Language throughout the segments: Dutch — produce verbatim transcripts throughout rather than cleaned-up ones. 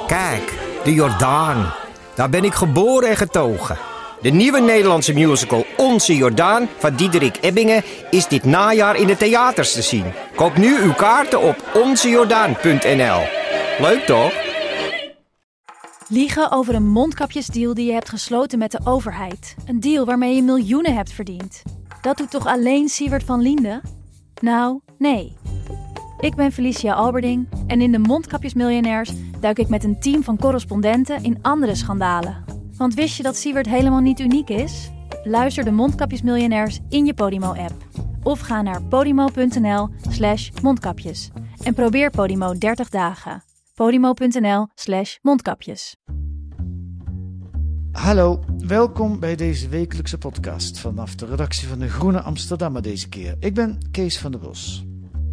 Kijk, de Jordaan. Daar ben ik geboren en getogen. De nieuwe Nederlandse musical Onze Jordaan van Diederik Ebbingen is dit najaar in de theaters te zien. Koop nu uw kaarten op onze jordaan punt n l. Leuk toch? Liegen over een mondkapjesdeal die je hebt gesloten met de overheid. Een deal waarmee je miljoenen hebt verdiend. Dat doet toch alleen Siewert van Liende? Nou, nee. Ik ben Felicia Alberding en in de Mondkapjesmiljonairs duik ik met een team van correspondenten in andere schandalen. Want wist je dat Siewert helemaal niet uniek is? Luister de Mondkapjesmiljonairs in je Podimo-app. Of ga naar podimo.nl slash mondkapjes. En probeer Podimo dertig dagen. podimo.nl slash mondkapjes. Hallo, welkom bij deze wekelijkse podcast vanaf de redactie van de Groene Amsterdammer deze keer. Ik ben Kees van der Bos.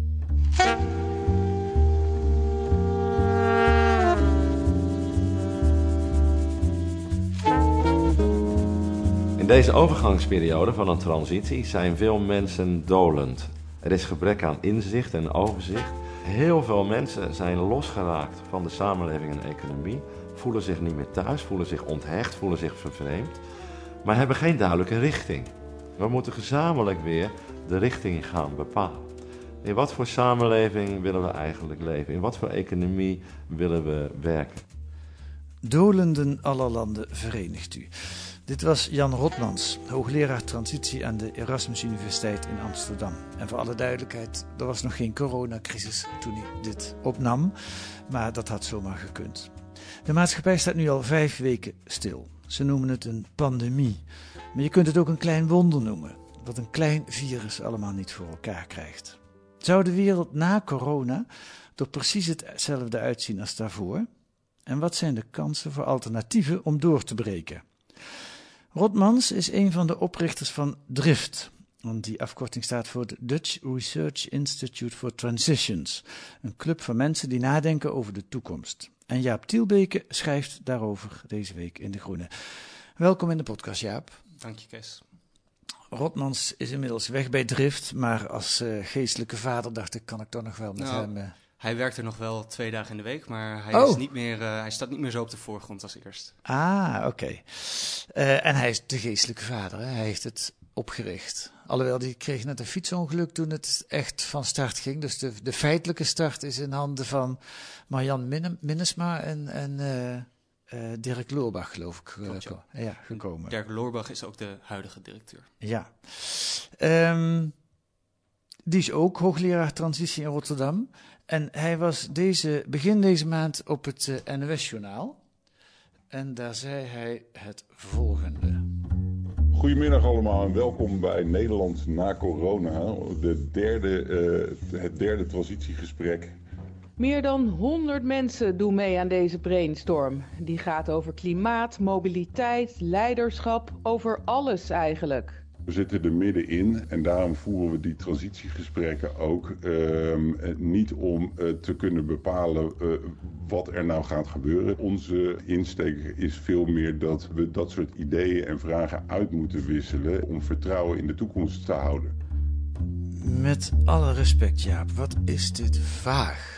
In deze overgangsperiode van een transitie zijn veel mensen dolend. Er is gebrek aan inzicht en overzicht. Heel veel mensen zijn losgeraakt van de samenleving en economie, voelen zich niet meer thuis, voelen zich onthecht, voelen zich vervreemd, maar hebben geen duidelijke richting. We moeten gezamenlijk weer de richting gaan bepalen. In wat voor samenleving willen we eigenlijk leven? In wat voor economie willen we werken? Dolenden aller landen verenigt u. Dit was Jan Rotmans, hoogleraar transitie aan de Erasmus Universiteit in Amsterdam. En voor alle duidelijkheid, er was nog geen coronacrisis toen hij dit opnam, maar dat had zomaar gekund. De maatschappij staat nu al vijf weken stil. Ze noemen het een pandemie, maar je kunt het ook een klein wonder noemen, wat een klein virus allemaal niet voor elkaar krijgt. Zou de wereld na corona er precies hetzelfde uitzien als daarvoor? En wat zijn de kansen voor alternatieven om door te breken? Rotmans is een van de oprichters van DRIFT, want die afkorting staat voor de Dutch Research Institute for Transitions, een club van mensen die nadenken over de toekomst. En Jaap Tielbeke schrijft daarover deze week in De Groene. Welkom in de podcast, Jaap. Dank je, Kees. Rotmans is inmiddels weg bij DRIFT, maar als uh, geestelijke vader dacht ik, kan ik toch nog wel met nou, hem... Uh... Hij werkt er nog wel twee dagen in de week, maar hij, oh. is niet meer, uh, hij staat niet meer zo op de voorgrond als eerst. Ah, oké. Okay. Uh, en hij is de geestelijke vader, hè? Hij heeft het opgericht. Alhoewel, die kreeg net een fietsongeluk toen het echt van start ging. Dus de, de feitelijke start is in handen van Marjan Min- Minnesma en, en uh, uh, Dirk Loorbach, geloof ik, uh, Klopt, ja. ja, gekomen. Dirk Loorbach is ook de huidige directeur. Ja. Um, die is ook hoogleraar transitie in Rotterdam. En hij was deze, begin deze maand op het uh, N O S-journaal. En daar zei hij het volgende. Goedemiddag allemaal en welkom bij Nederland na corona. De derde, uh, het derde transitiegesprek. Meer dan honderd mensen doen mee aan deze brainstorm. Die gaat over klimaat, mobiliteit, leiderschap, over alles eigenlijk. We zitten er middenin en daarom voeren we die transitiegesprekken ook. Uh, niet om uh, te kunnen bepalen uh, wat er nou gaat gebeuren. Onze insteek is veel meer dat we dat soort ideeën en vragen uit moeten wisselen om vertrouwen in de toekomst te houden. Met alle respect, Jaap, wat is dit vaag?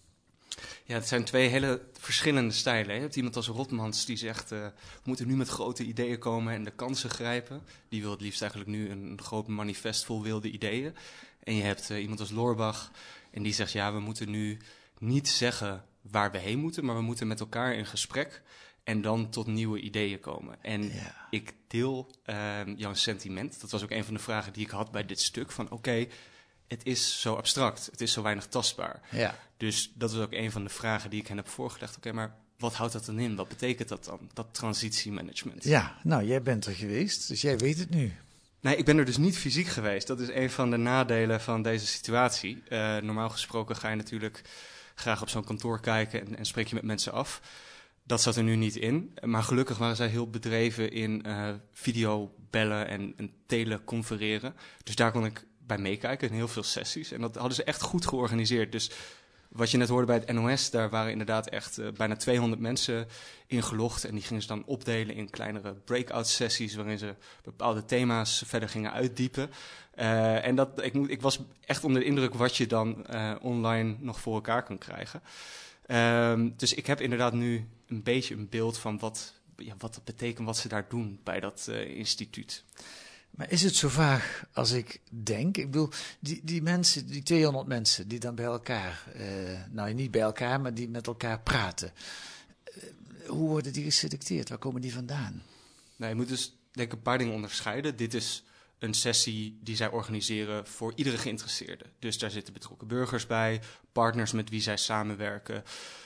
Ja, het zijn twee hele verschillende stijlen. Hè? Je hebt iemand als Rotmans die zegt, uh, we moeten nu met grote ideeën komen en de kansen grijpen. Die wil het liefst eigenlijk nu een groot manifest vol wilde ideeën. En je hebt uh, iemand als Loorbach en die zegt, ja, we moeten nu niet zeggen waar we heen moeten, maar we moeten met elkaar in gesprek en dan tot nieuwe ideeën komen. En ja. ik deel uh, jouw sentiment. Dat was ook een van de vragen die ik had bij dit stuk. Van oké, okay, het is zo abstract, het is zo weinig tastbaar. Ja. Dus dat is ook een van de vragen die ik hen heb voorgelegd. Oké, okay, maar wat houdt dat dan in? Wat betekent dat dan, dat transitiemanagement? Ja, nou, jij bent er geweest, dus jij weet het nu. Nee, ik ben er dus niet fysiek geweest. Dat is een van de nadelen van deze situatie. Uh, normaal gesproken ga je natuurlijk graag op zo'n kantoor kijken en, en spreek je met mensen af. Dat zat er nu niet in. Maar gelukkig waren zij heel bedreven in uh, videobellen en, en teleconfereren. Dus daar kon ik bij meekijken in heel veel sessies. En dat hadden ze echt goed georganiseerd. Dus wat je net hoorde bij het N O S, daar waren inderdaad echt uh, bijna tweehonderd mensen ingelogd. En die gingen ze dan opdelen in kleinere breakout sessies, waarin ze bepaalde thema's verder gingen uitdiepen. Uh, en dat, ik, moet, ik was echt onder de indruk wat je dan uh, online nog voor elkaar kan krijgen. Um, dus ik heb inderdaad nu een beetje een beeld van wat, ja, wat dat betekent, wat ze daar doen bij dat uh, instituut. Maar is het zo vaag als ik denk? Ik bedoel, die, die mensen, die tweehonderd mensen die dan bij elkaar, uh, nou niet bij elkaar, maar die met elkaar praten. Uh, hoe worden die geselecteerd? Waar komen die vandaan? Nou, je moet dus denk ik een paar dingen onderscheiden. Dit is een sessie die zij organiseren voor iedere geïnteresseerde. Dus daar zitten betrokken burgers bij, partners met wie zij samenwerken,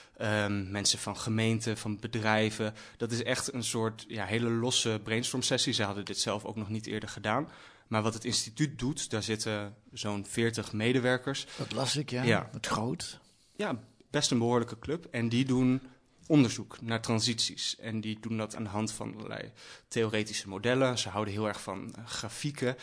um, mensen van gemeenten, van bedrijven. Dat is echt een soort ja, hele losse brainstorm sessie. Zij hadden dit zelf ook nog niet eerder gedaan. Maar wat het instituut doet, daar zitten zo'n veertig medewerkers. Dat las ik, ja. ja. Wat groot. Ja, best een behoorlijke club. En die doen onderzoek naar transities. En die doen dat aan de hand van allerlei theoretische modellen. Ze houden heel erg van uh, grafieken.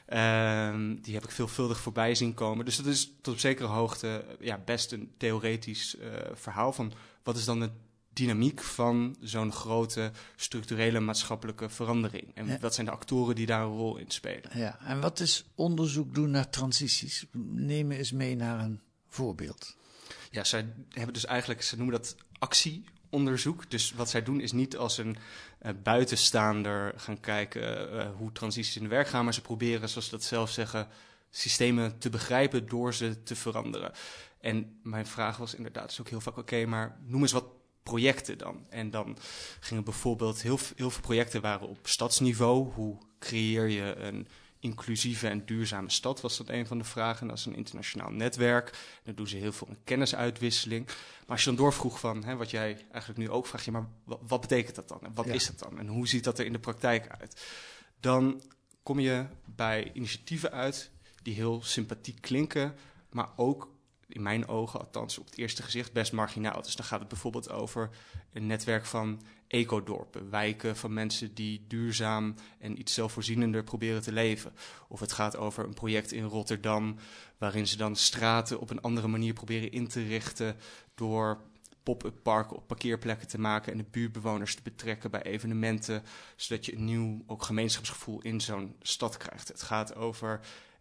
Uh, die heb ik veelvuldig voorbij zien komen. Dus dat is tot op zekere hoogte uh, ja, best een theoretisch uh, verhaal van wat is dan de dynamiek van zo'n grote structurele maatschappelijke verandering. En ja. wat zijn de actoren die daar een rol in spelen. Ja, en wat is onderzoek doen naar transities? Neem me eens mee naar een voorbeeld. Ja, zij hebben dus eigenlijk, ze noemen dat actieonderzoek. Dus wat zij doen is niet als een uh, buitenstaander gaan kijken uh, hoe transities in de werk gaan, maar ze proberen, zoals ze dat zelf zeggen, systemen te begrijpen door ze te veranderen. En mijn vraag was inderdaad dus ook heel vaak, oké, okay, maar noem eens wat projecten dan. En dan gingen bijvoorbeeld heel, heel veel projecten waren op stadsniveau. Hoe creëer je een inclusieve en duurzame stad, was dat een van de vragen. En dat is een internationaal netwerk. Dan doen ze heel veel een kennisuitwisseling. Maar als je dan doorvroeg van, hè, wat jij eigenlijk nu ook vraagt, ja, maar wat, wat betekent dat dan? En wat ja. is dat dan? En hoe ziet dat er in de praktijk uit? Dan kom je bij initiatieven uit die heel sympathiek klinken, maar ook in mijn ogen, althans op het eerste gezicht, best marginaal. Dus dan gaat het bijvoorbeeld over een netwerk van ecodorpen, wijken van mensen die duurzaam en iets zelfvoorzienender proberen te leven. Of het gaat over een project in Rotterdam, waarin ze dan straten op een andere manier proberen in te richten door pop-up parken op parkeerplekken te maken en de buurtbewoners te betrekken bij evenementen, zodat je een nieuw ook gemeenschapsgevoel in zo'n stad krijgt. Het gaat over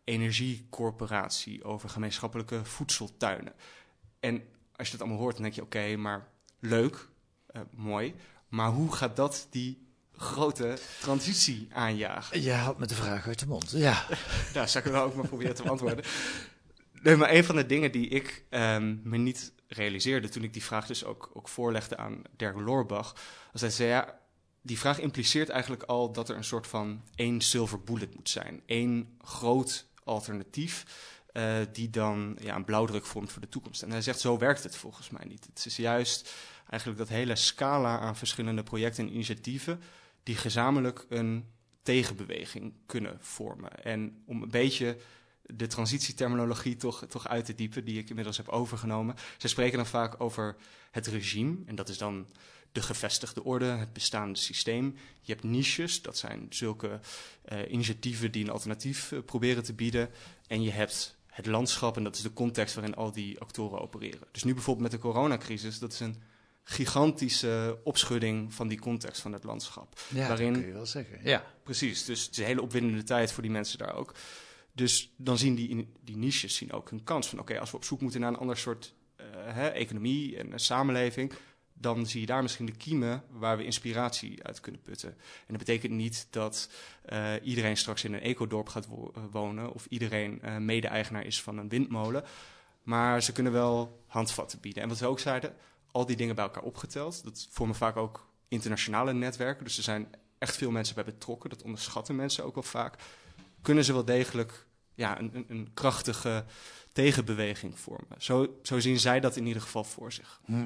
energiecorporatie, over gemeenschappelijke voedseltuinen. En als je dat allemaal hoort, dan denk je, oké, okay, maar leuk, uh, mooi, maar hoe gaat dat die grote transitie aanjagen? Je haalt me de vraag uit de mond, ja. Daar zou ik wel ook maar proberen te beantwoorden. Nee, maar een van de dingen die ik um, me niet realiseerde toen ik die vraag dus ook, ook voorlegde aan Dirk Loorbach, was hij zei, ja, die vraag impliceert eigenlijk al dat er een soort van één silver bullet moet zijn. Eén groot alternatief uh, die dan ja, een blauwdruk vormt voor de toekomst. En hij zegt, zo werkt het volgens mij niet. Het is juist eigenlijk dat hele scala aan verschillende projecten en initiatieven die gezamenlijk een tegenbeweging kunnen vormen. En om een beetje de transitieterminologie toch, toch uit te diepen, die ik inmiddels heb overgenomen. Ze spreken dan vaak over het regime, en dat is dan de gevestigde orde, het bestaande systeem. Je hebt niches, dat zijn zulke uh, initiatieven die een alternatief uh, proberen te bieden. En je hebt het landschap, en dat is de context waarin al die actoren opereren. Dus nu bijvoorbeeld met de coronacrisis, dat is een gigantische opschudding van die context van het landschap. Ja, waarin, dat kun je wel zeggen. Ja, precies. Dus het is een hele opwindende tijd voor die mensen daar ook. Dus dan zien die, die niches zien ook hun kans van, oké, okay, als we op zoek moeten naar een ander soort uh, hè, economie en uh, samenleving, dan zie je daar misschien de kiemen waar we inspiratie uit kunnen putten. En dat betekent niet dat uh, iedereen straks in een ecodorp gaat wo- wonen of iedereen uh, mede-eigenaar is van een windmolen. Maar ze kunnen wel handvatten bieden. En wat we ook zeiden, al die dingen bij elkaar opgeteld, dat vormen vaak ook internationale netwerken. Dus er zijn echt veel mensen bij betrokken, dat onderschatten mensen ook wel vaak. Kunnen ze wel degelijk ja, een, een, een krachtige tegenbeweging vormen. Zo, zo zien zij dat in ieder geval voor zich. Hm.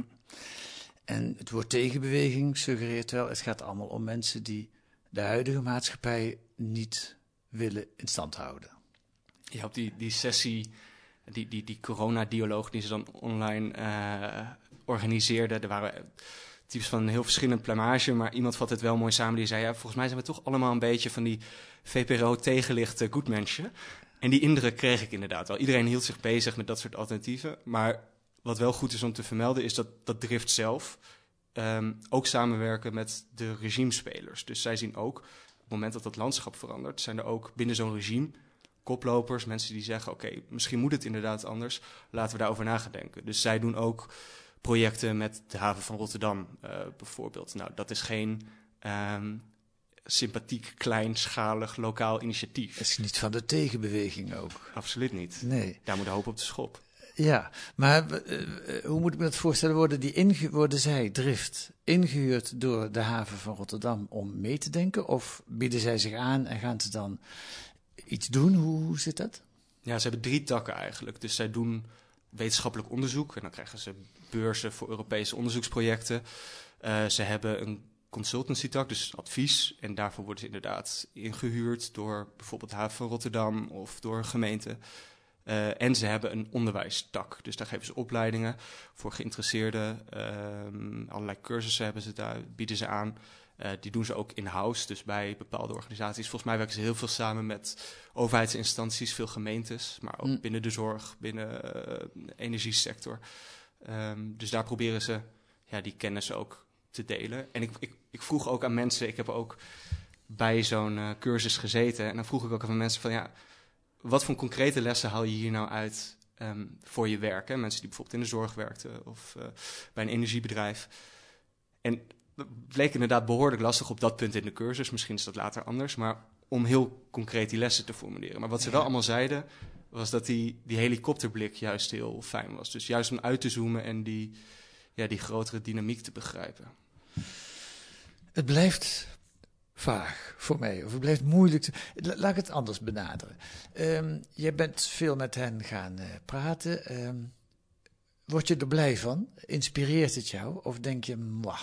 En het woord tegenbeweging suggereert wel, het gaat allemaal om mensen die de huidige maatschappij niet willen in stand houden. Ja, op die, die sessie, die, die, die corona-dialoog die ze dan online uh, organiseerden, er waren types van een heel verschillend plumage, maar iemand vat het wel mooi samen. Die zei, ja, volgens mij zijn we toch allemaal een beetje van die V P R O-tegenlichte goedmensje. En die indruk kreeg ik inderdaad wel. Iedereen hield zich bezig met dat soort alternatieven, maar wat wel goed is om te vermelden, is dat, dat Drift zelf um, ook samenwerken met de regimespelers. Dus zij zien ook, op het moment dat het landschap verandert, zijn er ook binnen zo'n regime koplopers, mensen die zeggen, oké, okay, misschien moet het inderdaad anders, laten we daarover nagedenken. Dus zij doen ook projecten met de haven van Rotterdam uh, bijvoorbeeld. Nou, dat is geen um, sympathiek, kleinschalig, lokaal initiatief. Dat is niet van de tegenbeweging ook. Absoluut niet. Nee. Daar moet de hoop op de schop. Ja, maar uh, hoe moet ik me dat voorstellen? Worden, die inge- worden zij, Drift, ingehuurd door de haven van Rotterdam om mee te denken? Of bieden zij zich aan en gaan ze dan iets doen? Hoe, hoe zit dat? Ja, ze hebben drie takken eigenlijk. Dus zij doen wetenschappelijk onderzoek en dan krijgen ze beurzen voor Europese onderzoeksprojecten. Uh, ze hebben een consultancy-tak, dus advies. En daarvoor worden ze inderdaad ingehuurd door bijvoorbeeld de haven van Rotterdam of door een gemeente. Uh, en ze hebben een onderwijstak. Dus daar geven ze opleidingen voor geïnteresseerden. Uh, allerlei cursussen hebben ze daar, bieden ze aan. Uh, die doen ze ook in-house, dus bij bepaalde organisaties. Volgens mij werken ze heel veel samen met overheidsinstanties, veel gemeentes. Maar ook mm. binnen de zorg, binnen uh, de energiesector. Um, dus daar proberen ze ja, die kennis ook te delen. En ik, ik, ik vroeg ook aan mensen, ik heb ook bij zo'n uh, cursus gezeten. En dan vroeg ik ook aan mensen van ja, wat voor concrete lessen haal je hier nou uit um, voor je werk? Hè? Mensen die bijvoorbeeld in de zorg werkten of uh, bij een energiebedrijf. En het bleek inderdaad behoorlijk lastig op dat punt in de cursus. Misschien is dat later anders, maar om heel concreet die lessen te formuleren. Maar wat ze wel allemaal zeiden, was dat die, die helikopterblik juist heel fijn was. Dus juist om uit te zoomen en die, ja, die grotere dynamiek te begrijpen. Het blijft vaag voor mij, of het blijft moeilijk te... Laat ik het anders benaderen. Um, jij bent veel met hen gaan uh, praten. Um, word je er blij van? Inspireert het jou? Of denk je, mwah?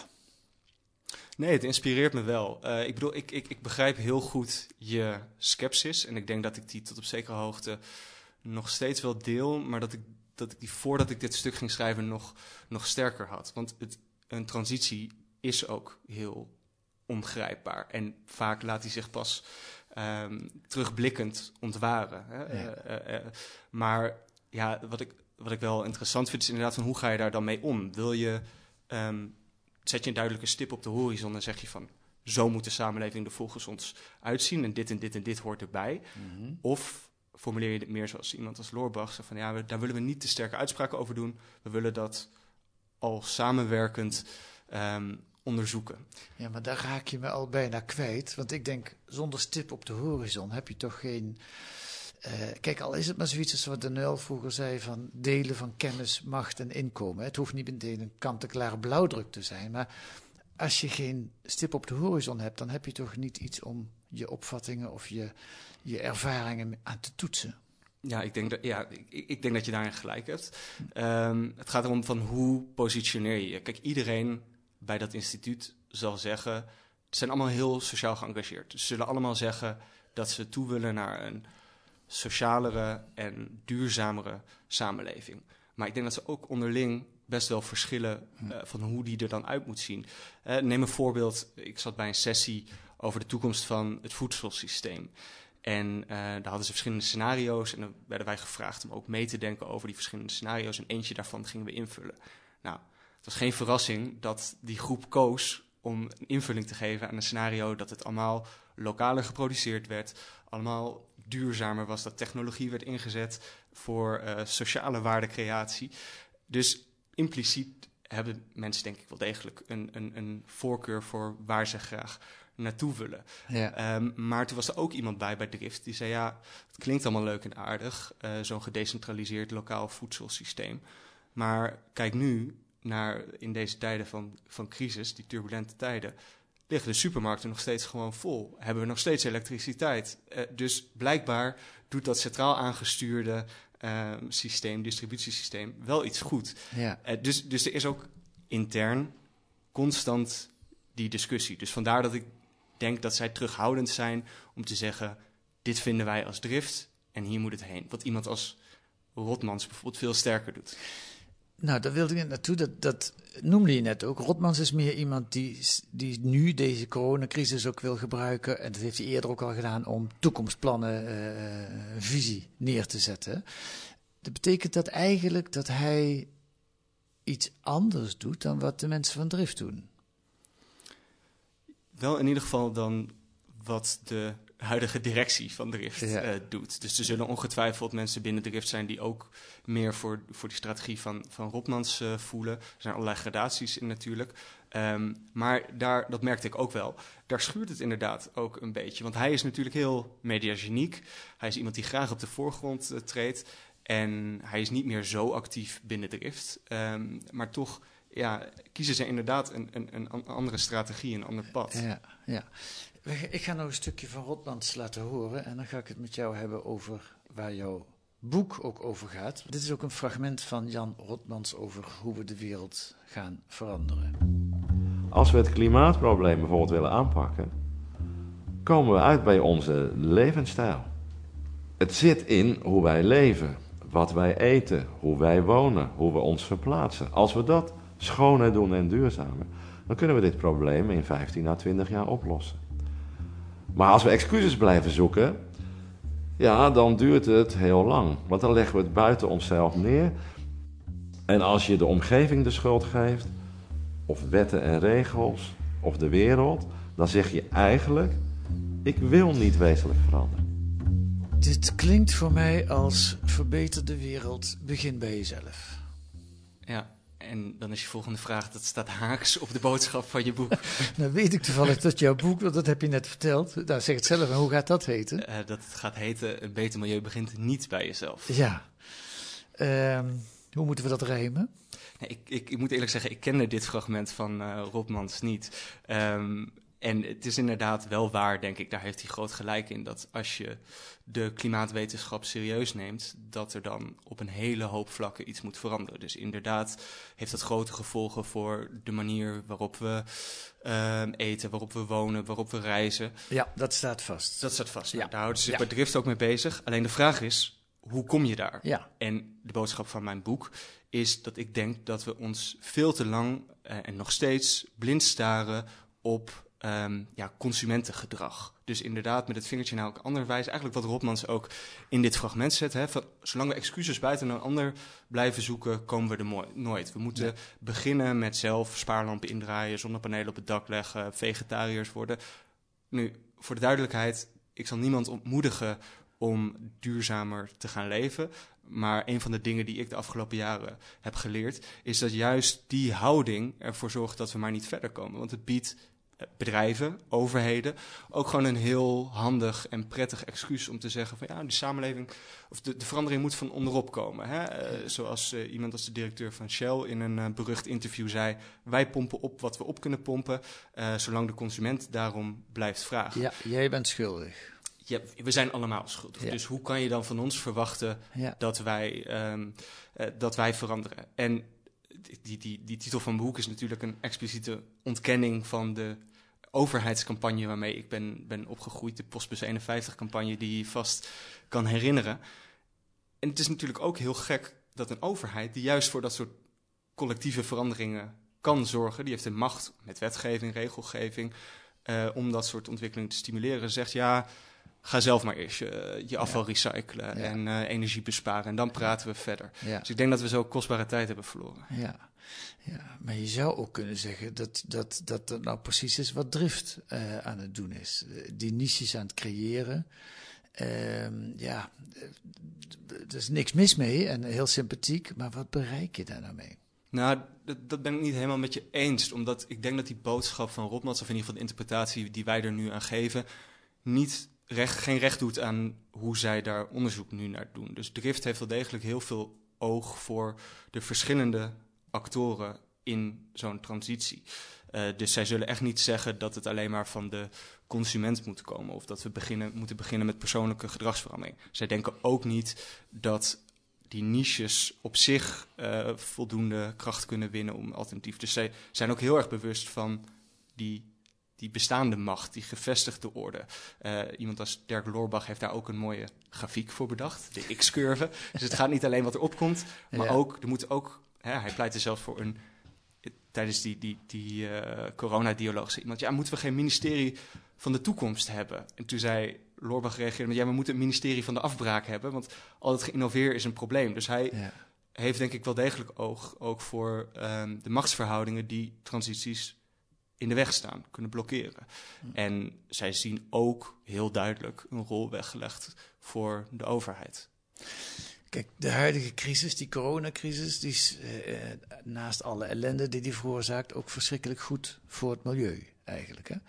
Nee, het inspireert me wel. Uh, ik bedoel, ik, ik, ik begrijp heel goed je scepsis. En ik denk dat ik die tot op zekere hoogte nog steeds wel deel. Maar dat ik, dat ik die voordat ik dit stuk ging schrijven nog, nog sterker had. Want het, een transitie is ook heel ongrijpbaar. En vaak laat hij zich pas um, terugblikkend ontwaren. Hè? Ja. Uh, uh, uh, maar ja, wat ik, wat ik wel interessant vind is inderdaad van hoe ga je daar dan mee om? Wil je... Um, Zet je een duidelijke stip op de horizon en zeg je van... zo moet de samenleving er volgens ons uitzien en dit en dit en dit hoort erbij. Mm-hmm. Of formuleer je het meer zoals iemand als Loorbach... Zo van, ja, we, daar willen we niet te sterke uitspraken over doen. We willen dat al samenwerkend um, onderzoeken. Ja, maar daar raak je me al bijna kwijt. Want ik denk, zonder stip op de horizon heb je toch geen... Uh, kijk, al is het maar zoiets als wat de Nul vroeger zei van delen van kennis, macht en inkomen. Het hoeft niet meteen een kant-en-klare blauwdruk te zijn, maar als je geen stip op de horizon hebt, dan heb je toch niet iets om je opvattingen of je, je ervaringen aan te toetsen. Ja, ik denk dat, ja, ik, ik denk dat je daarin gelijk hebt. Um, het gaat erom van hoe positioneer je je. Kijk, iedereen bij dat instituut zal zeggen, ze zijn allemaal heel sociaal geëngageerd. Dus ze zullen allemaal zeggen dat ze toe willen naar een socialere en duurzamere samenleving. Maar ik denk dat ze ook onderling best wel verschillen uh, van hoe die er dan uit moet zien. Uh, neem een voorbeeld. Ik zat bij een sessie over de toekomst van het voedselsysteem. En uh, daar hadden ze verschillende scenario's en dan werden wij gevraagd om ook mee te denken over die verschillende scenario's. En eentje daarvan gingen we invullen. Nou, het was geen verrassing dat die groep koos om een invulling te geven aan een scenario dat het allemaal lokaler geproduceerd werd, allemaal duurzamer was, dat technologie werd ingezet voor uh, sociale waardecreatie. Dus impliciet hebben mensen denk ik wel degelijk een, een, een voorkeur voor waar ze graag naartoe willen. Ja. Um, maar toen was er ook iemand bij bij Drift die zei, ja, het klinkt allemaal leuk en aardig, uh, zo'n gedecentraliseerd lokaal voedselsysteem. Maar kijk nu naar in deze tijden van, van crisis, die turbulente tijden, liggen de supermarkten nog steeds gewoon vol. Hebben we nog steeds elektriciteit. Uh, dus blijkbaar doet dat centraal aangestuurde uh, systeem, distributiesysteem, wel iets goed. Ja. Uh, dus, dus er is ook intern constant die discussie. Dus vandaar dat ik denk dat zij terughoudend zijn om te zeggen, dit vinden wij als Drift en hier moet het heen. Wat iemand als Rotmans bijvoorbeeld veel sterker doet. Nou, daar wilde ik net naartoe. Dat, dat noemde je net ook. Rotmans is meer iemand die, die nu deze coronacrisis ook wil gebruiken. En dat heeft hij eerder ook al gedaan om toekomstplannen, uh, visie neer te zetten. Dat betekent dat eigenlijk dat hij iets anders doet dan wat de mensen van Drift doen. Wel in ieder geval dan wat de huidige directie van Drift Ja. uh, doet. Dus er zullen ongetwijfeld mensen binnen Drift zijn die ook meer voor, voor die strategie van, van Rotmans uh, voelen. Er zijn allerlei gradaties in natuurlijk. Um, maar daar, dat merkte ik ook wel. Daar schuurt het inderdaad ook een beetje. Want hij is natuurlijk heel mediageniek. Hij is iemand die graag op de voorgrond uh, treedt. En hij is niet meer zo actief binnen Drift. Um, maar toch ja, kiezen ze inderdaad een, een, een andere strategie, een ander pad. Ja, ja. Ik ga nog een stukje van Rotmans laten horen en dan ga ik het met jou hebben over waar jouw boek ook over gaat. Dit is ook een fragment van Jan Rotmans over hoe we de wereld gaan veranderen. Als we het klimaatprobleem bijvoorbeeld willen aanpakken, komen we uit bij onze levensstijl. Het zit in hoe wij leven, wat wij eten, hoe wij wonen, hoe we ons verplaatsen. Als we dat schoner doen en duurzamer, dan kunnen we dit probleem in vijftien à twintig jaar oplossen. Maar als we excuses blijven zoeken, ja, dan duurt het heel lang. Want dan leggen we het buiten onszelf neer. En als je de omgeving de schuld geeft, of wetten en regels, of de wereld, dan zeg je eigenlijk, ik wil niet wezenlijk veranderen. Dit klinkt voor mij als verbeter de wereld, begin bij jezelf. Ja. En dan is je volgende vraag, dat staat haaks op de boodschap van je boek. Nou weet ik toevallig dat jouw boek, want dat heb je net verteld. Nou, zeg het zelf, en hoe gaat dat heten? Uh, dat gaat heten, een beter milieu begint niet bij jezelf. Ja. Um, hoe moeten we dat rijmen? Nee, ik, ik, ik moet eerlijk zeggen, ik kende dit fragment van uh, Rotmans niet. Um, en het is inderdaad wel waar, denk ik, daar heeft hij groot gelijk in, dat als je de klimaatwetenschap serieus neemt, dat er dan op een hele hoop vlakken iets moet veranderen. Dus inderdaad heeft dat grote gevolgen voor de manier waarop we uh, eten, waarop we wonen, waarop we reizen. Ja, dat staat vast. Dat staat vast. Ja. Nou, daar houden ze zich Ja. bij Drift ook mee bezig. Alleen de vraag is, hoe kom je daar? Ja. En de boodschap van mijn boek is dat ik denk dat we ons veel te lang uh, en nog steeds blind staren op Um, ja, consumentengedrag. Dus inderdaad met het vingertje naar elk ander wijzen. Eigenlijk wat Rotmans ook in dit fragment zet. Hè, van, zolang we excuses buiten een ander blijven zoeken, komen we er mooi, nooit. We moeten ja. beginnen met zelf spaarlampen indraaien, zonnepanelen op het dak leggen, vegetariërs worden. Nu, voor de duidelijkheid, ik zal niemand ontmoedigen om duurzamer te gaan leven. Maar een van de dingen die ik de afgelopen jaren heb geleerd, is dat juist die houding ervoor zorgt dat we maar niet verder komen. Want het biedt bedrijven, overheden, ook gewoon een heel handig en prettig excuus om te zeggen van ja, die samenleving, of de, de verandering moet van onderop komen. Hè? Uh, zoals uh, iemand als de directeur van Shell in een uh, berucht interview zei, wij pompen op wat we op kunnen pompen, uh, zolang de consument daarom blijft vragen. Ja, jij bent schuldig. Ja, we zijn allemaal schuldig. Ja. Dus hoe kan je dan van ons verwachten ja. dat, wij, um, uh, dat wij veranderen? En die, die, die titel van mijn boek is natuurlijk een expliciete ontkenning van de overheidscampagne waarmee ik ben, ben opgegroeid, de Postbus eenenvijftig-campagne die je vast kan herinneren. En het is natuurlijk ook heel gek dat een overheid die juist voor dat soort collectieve veranderingen kan zorgen, die heeft de macht met wetgeving, regelgeving, uh, om dat soort ontwikkelingen te stimuleren, zegt ja, ga zelf maar eerst je, je afval ja. recyclen ja. en uh, energie besparen en dan praten we verder. Ja. Dus ik denk dat we zo kostbare tijd hebben verloren. Ja. Ja, maar je zou ook kunnen zeggen dat dat, dat, dat nou precies is wat Drift uh, aan het doen is. Die niches aan het creëren. Uh, ja, er is niks mis mee en heel sympathiek, maar wat bereik je daar nou mee? Nou, dat, dat ben ik niet helemaal met je eens. Omdat ik denk dat die boodschap van Rotmans, of in ieder geval de interpretatie die wij er nu aan geven, niet recht, geen recht doet aan hoe zij daar onderzoek nu naar doen. Dus Drift heeft wel degelijk heel veel oog voor de verschillende actoren in zo'n transitie. Uh, dus zij zullen echt niet zeggen dat het alleen maar van de consument moet komen of dat we beginnen, moeten beginnen met persoonlijke gedragsverandering. Zij denken ook niet dat die niches op zich uh, voldoende kracht kunnen winnen om alternatief. Dus zij zijn ook heel erg bewust van die, die bestaande macht, die gevestigde orde. Uh, iemand als Dirk Loorbach heeft daar ook een mooie grafiek voor bedacht, de X-curve. Dus het gaat niet alleen wat er opkomt, maar ja. ook, er moet ook Hè, hij pleitte zelfs voor een, tijdens die, die, die uh, coronadialoog, zei iemand, ja, moeten we geen ministerie van de toekomst hebben? En toen zei Loorbach reageerde, ja, we moeten een ministerie van de afbraak hebben, want al het geïnnoveer is een probleem. Dus hij ja. heeft denk ik wel degelijk oog ook voor um, de machtsverhoudingen die transities in de weg staan, kunnen blokkeren. Mm. En zij zien ook heel duidelijk een rol weggelegd voor de overheid. Kijk, de huidige crisis, die coronacrisis, die is uh, naast alle ellende die die veroorzaakt ook verschrikkelijk goed voor het milieu eigenlijk. Hè?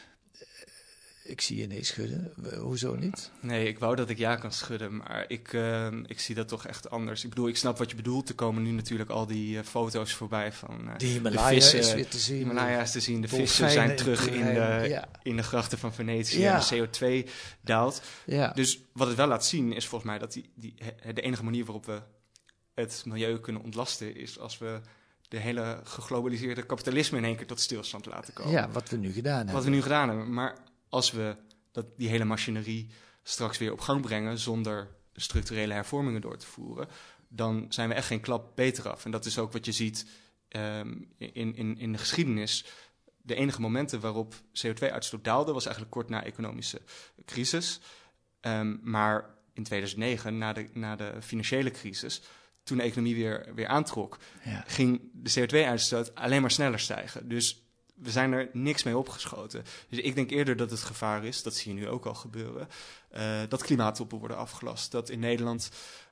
Ik zie je nee schudden. Hoezo niet? Nee, ik wou dat ik ja kan schudden, maar ik, uh, ik zie dat toch echt anders. Ik bedoel, ik snap wat je bedoelt. Er komen nu natuurlijk al die uh, foto's voorbij van uh, de Himalaya de vissen. is weer te zien. Himalaya is te zien. De vissen zijn terug in de, ja. in de grachten van Venetië. Ja. En de C O twee daalt. Ja. Dus wat het wel laat zien is volgens mij dat die, die, de enige manier waarop we het milieu kunnen ontlasten is als we de hele geglobaliseerde kapitalisme in één keer tot stilstand laten komen. Ja, wat we nu gedaan hebben. Wat we nu gedaan hebben, maar als we dat, die hele machinerie straks weer op gang brengen zonder structurele hervormingen door te voeren, dan zijn we echt geen klap beter af. En dat is ook wat je ziet um, in, in, in de geschiedenis. De enige momenten waarop C O twee uitstoot daalde was eigenlijk kort na economische crisis. Um, maar in tweeduizend negen, na de, na de financiële crisis, toen de economie weer, weer aantrok, ja. ging de C O twee uitstoot alleen maar sneller stijgen. Dus we zijn er niks mee opgeschoten. Dus ik denk eerder dat het gevaar is, dat zie je nu ook al gebeuren, uh, dat klimaattoppen worden afgelast. Dat in Nederland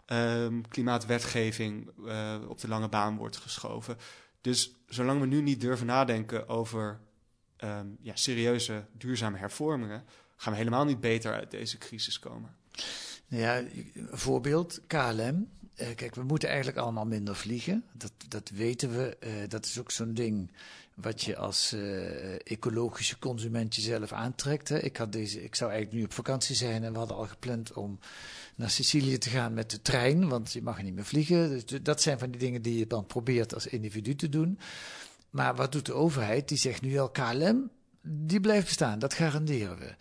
um, klimaatwetgeving uh, op de lange baan wordt geschoven. Dus zolang we nu niet durven nadenken over um, ja, serieuze duurzame hervormingen, gaan we helemaal niet beter uit deze crisis komen. Ja, een voorbeeld, K L M. Uh, kijk, we moeten eigenlijk allemaal minder vliegen. Dat, dat weten we. Uh, dat is ook zo'n ding wat je als uh, ecologische consument jezelf aantrekt. Hè. Ik, had deze, ik zou eigenlijk nu op vakantie zijn en we hadden al gepland om naar Sicilië te gaan met de trein, want je mag niet meer vliegen. Dus dat zijn van die dingen die je dan probeert als individu te doen. Maar wat doet de overheid? Die zegt nu al, K L M, die blijft bestaan, dat garanderen we.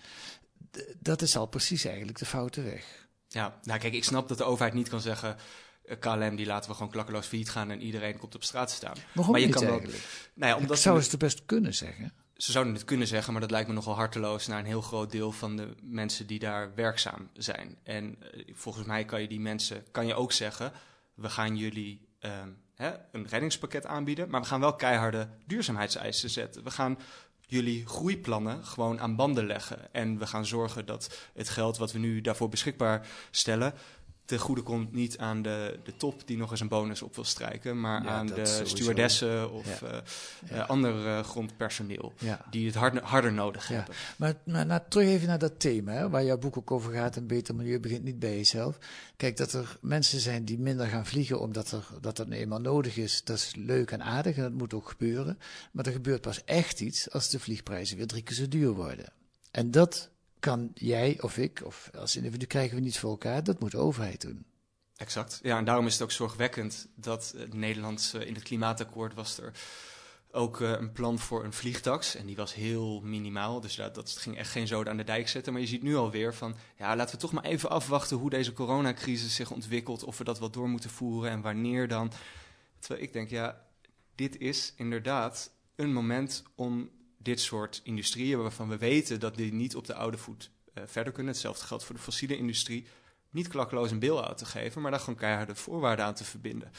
D- dat is al precies eigenlijk de foute weg. Ja, nou kijk, ik snap dat de overheid niet kan zeggen, K L M die laten we gewoon klakkeloos failliet gaan en iedereen komt op straat staan. Waarom maar je niet kan eigenlijk? Wel, nou ja, omdat ik zou ze het best kunnen zeggen. Ze zouden het kunnen zeggen, maar dat lijkt me nogal harteloos naar een heel groot deel van de mensen die daar werkzaam zijn. En uh, volgens mij kan je die mensen, kan je ook zeggen, we gaan jullie um, hè, een reddingspakket aanbieden, maar we gaan wel keiharde duurzaamheidseisen zetten. We gaan jullie groeiplannen gewoon aan banden leggen. En we gaan zorgen dat het geld wat we nu daarvoor beschikbaar stellen ten goede komt niet aan de, de top die nog eens een bonus op wil strijken, maar ja, aan de sowieso. stewardessen of ja. Uh, ja. uh, ander uh, grondpersoneel ja. die het hard, harder nodig ja. hebben. Maar, maar nou, terug even naar dat thema, hè, waar jouw boek ook over gaat, een beter milieu begint niet bij jezelf. Kijk, dat er mensen zijn die minder gaan vliegen omdat er, dat dat nou eenmaal nodig is, dat is leuk en aardig en dat moet ook gebeuren. Maar er gebeurt pas echt iets als de vliegprijzen weer drie keer zo duur worden. En dat kan jij of ik, of als individu krijgen we niet voor elkaar, dat moet de overheid doen. Exact. Ja, en daarom is het ook zorgwekkend dat uh, Nederland uh, in het klimaatakkoord was er ook uh, een plan voor een vliegtax. En die was heel minimaal, dus dat, dat ging echt geen zoden aan de dijk zetten. Maar je ziet nu alweer van, ja, laten we toch maar even afwachten hoe deze coronacrisis zich ontwikkelt, of we dat wel door moeten voeren en wanneer dan. Terwijl ik denk, ja, dit is inderdaad een moment om dit soort industrieën, waarvan we weten dat die niet op de oude voet uh, verder kunnen. Hetzelfde geldt voor de fossiele industrie. Niet klakkeloos een bail-out te geven, maar daar gewoon keiharde voorwaarden aan te verbinden.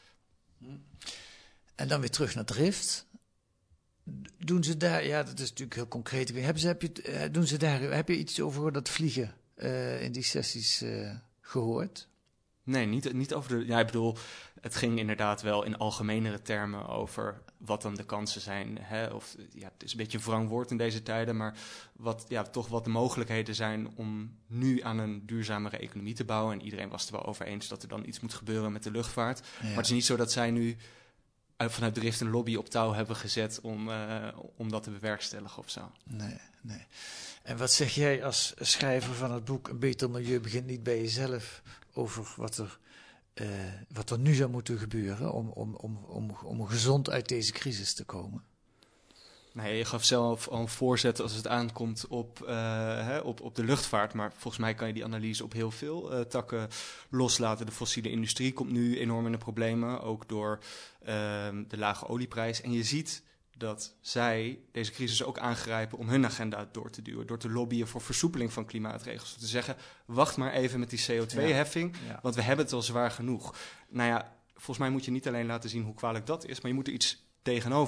En dan weer terug naar drift. Doen ze daar, ja, dat is natuurlijk heel concreet. Hebben ze, heb je, doen ze daar, heb je iets over dat vliegen uh, in die sessies uh, gehoord? Nee, niet, niet over de. Ja, ik bedoel, het ging inderdaad wel in algemenere termen over wat dan de kansen zijn. Hè? Of, ja, het is een beetje een wrang woord in deze tijden, maar wat, ja, toch wat de mogelijkheden zijn om nu aan een duurzamere economie te bouwen. En iedereen was het er wel over eens dat er dan iets moet gebeuren met de luchtvaart. Ja. Maar het is niet zo dat zij nu vanuit drift een lobby op touw hebben gezet om, uh, om dat te bewerkstelligen of zo. Nee, nee. En wat zeg jij als schrijver van het boek Een Beter Milieu begint niet bij jezelf over wat er, uh, wat er nu zou moeten gebeuren om, om, om, om, om gezond uit deze crisis te komen? Nee, je gaf zelf al een voorzet als het aankomt op, uh, hè, op, op de luchtvaart. Maar volgens mij kan je die analyse op heel veel uh, takken loslaten. De fossiele industrie komt nu enorm in de problemen, ook door uh, de lage olieprijs. En je ziet dat zij deze crisis ook aangrijpen om hun agenda door te duwen. Door te lobbyen voor versoepeling van klimaatregels. Door te zeggen, wacht maar even met die C O twee heffing, ja. Ja. want we hebben het al zwaar genoeg. Nou ja, volgens mij moet je niet alleen laten zien hoe kwalijk dat is, maar je moet er iets tegenover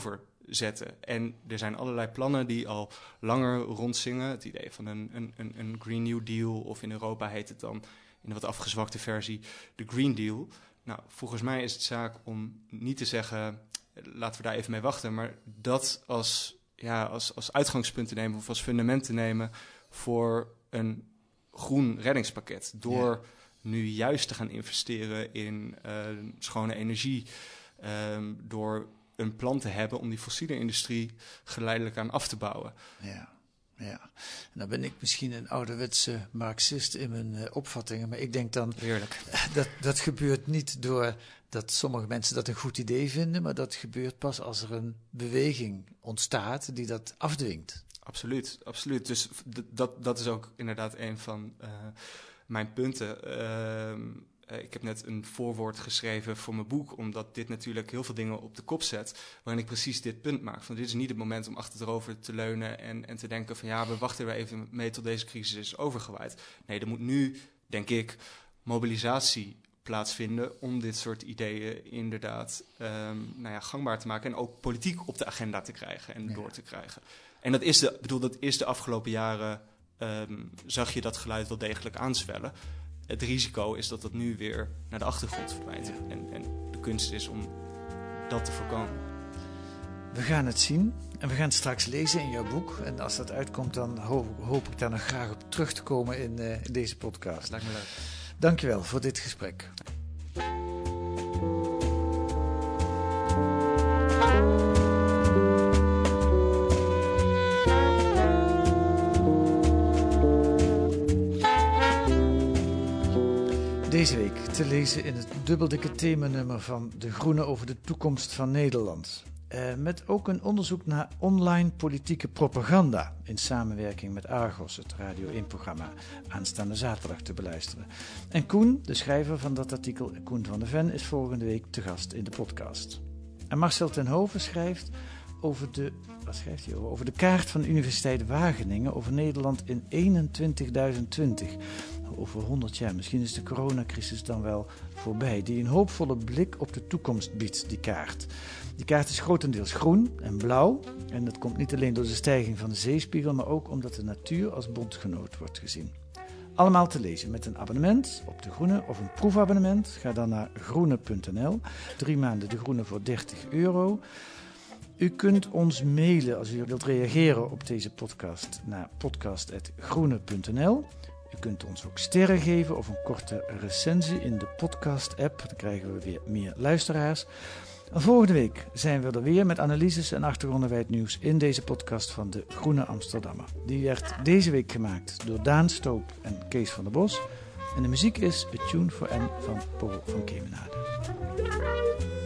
zetten. En er zijn allerlei plannen die al langer rondzingen. Het idee van een, een, een Green New Deal, of in Europa heet het dan in een wat afgezwakte versie de Green Deal. Nou, volgens mij is het zaak om niet te zeggen, laten we daar even mee wachten, maar dat als, ja, als, als uitgangspunt te nemen of als fundament te nemen voor een groen reddingspakket. Door ja. nu juist te gaan investeren in uh, schone energie, um, door een plan te hebben om die fossiele industrie geleidelijk aan af te bouwen. Ja. Ja, en dan ben ik misschien een ouderwetse marxist in mijn uh, opvattingen, maar ik denk dan, Heerlijk. dat dat gebeurt niet door dat sommige mensen dat een goed idee vinden, maar dat gebeurt pas als er een beweging ontstaat die dat afdwingt. Absoluut, absoluut. Dus d- dat, dat is ook inderdaad een van uh, mijn punten. Uh, Uh, ik heb net een voorwoord geschreven voor mijn boek, omdat dit natuurlijk heel veel dingen op de kop zet, waarin ik precies dit punt maak. Van, dit is niet het moment om achterover te leunen en, en te denken van ja, we wachten er even mee tot deze crisis is overgewaaid. Nee, er moet nu, denk ik, mobilisatie plaatsvinden om dit soort ideeën inderdaad um, nou ja, gangbaar te maken en ook politiek op de agenda te krijgen en ja. door te krijgen. En dat is de, bedoel, dat is de afgelopen jaren, um, zag je dat geluid wel degelijk aanzwellen. Het risico is dat dat nu weer naar de achtergrond verdwijnt. Ja. En, en de kunst is om dat te voorkomen. We gaan het zien en we gaan het straks lezen in jouw boek. En als dat uitkomt, dan hoop, hoop ik daar nog graag op terug te komen in, uh, in deze podcast. Dat lijkt me leuk. Dankjewel voor dit gesprek. Deze week te lezen in het dubbeldikke themanummer van De Groene over de toekomst van Nederland. Uh, met ook een onderzoek naar online politieke propaganda in samenwerking met Argos, het Radio één-programma, aanstaande zaterdag te beluisteren. En Koen, de schrijver van dat artikel, Koen van der Ven, is volgende week te gast in de podcast. En Marcel ten Hove schrijft over de, wat schrijft hij over? Over de kaart van de Universiteit Wageningen over Nederland in eenentwintigduizend twintig. Over honderd jaar, misschien is de coronacrisis dan wel voorbij, die een hoopvolle blik op de toekomst biedt, die kaart. Die kaart is grotendeels groen en blauw en dat komt niet alleen door de stijging van de zeespiegel, maar ook omdat de natuur als bondgenoot wordt gezien. Allemaal te lezen met een abonnement op De Groene of een proefabonnement. Ga dan naar groene punt n l. Drie maanden De Groene voor dertig euro. U kunt ons mailen als u wilt reageren op deze podcast naar podcast punt groene punt n l. U kunt ons ook sterren geven of een korte recensie in de podcast-app. Dan krijgen we weer meer luisteraars. En volgende week zijn we er weer met analyses en achtergronden bij het nieuws in deze podcast van De Groene Amsterdammer. Die werd deze week gemaakt door Daan Stoop en Kees van der Bos. En de muziek is A Tune for N van Paul van Kemenade.